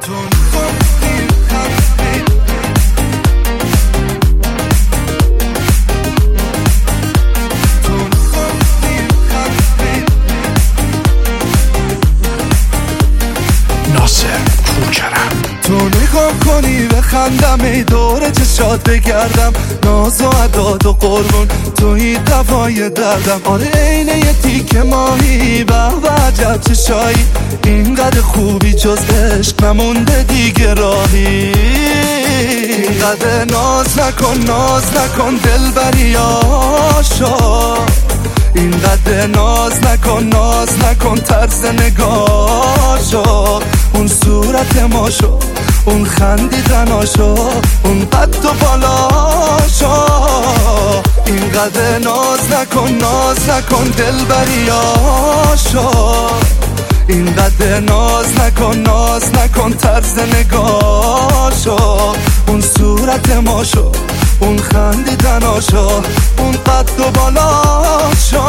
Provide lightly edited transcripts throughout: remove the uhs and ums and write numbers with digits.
تو نگاه کنی بخندم ای دور چشات بگردم ناز و عداد و قربون توی دوای دردم آره عین یه تیکه ماهی به عجب چشایی اینقدر خوبی جز عشق نمونده دیگه راهی اینقدر ناز نکن دلبری آشا اینقدر ناز نکن طرز نگاشو اون صورت ماشو اون خندیدناشو اون قد و بالاشو اینقدر ناز نکن دلبریاشو اینقدر ناز نکن طرز نگاشو اون صورت ماشو اون خندیدناشو اون قد و بالاشو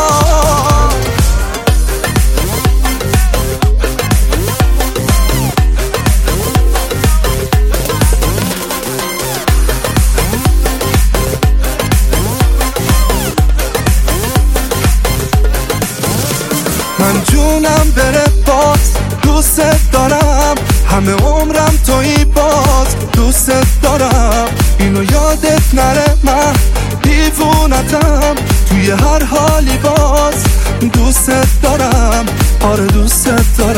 من جونم بره باز دوست دارم همه عمرم تویی باز دوست دارم اینو یادت نره من دیوونتم توی هر حالی باز دوست دارم آره دوست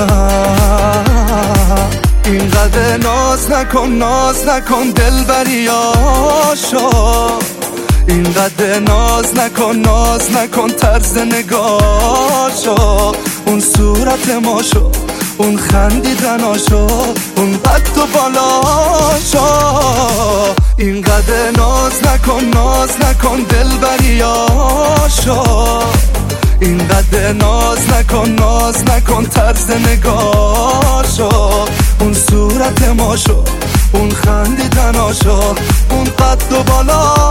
دارم اینقدر ناز نکن دلبریاشو اینقدر ناز نکن طرز نگاشو اون صورت ماشو اون خندیدناشو اون قد و بالاشو اینقدر ناز نکن دلبریاشو اینقدر ناز نکن طرز نگاشو اون صورت ماشو اون خندیدناشو اون قد و بالاشو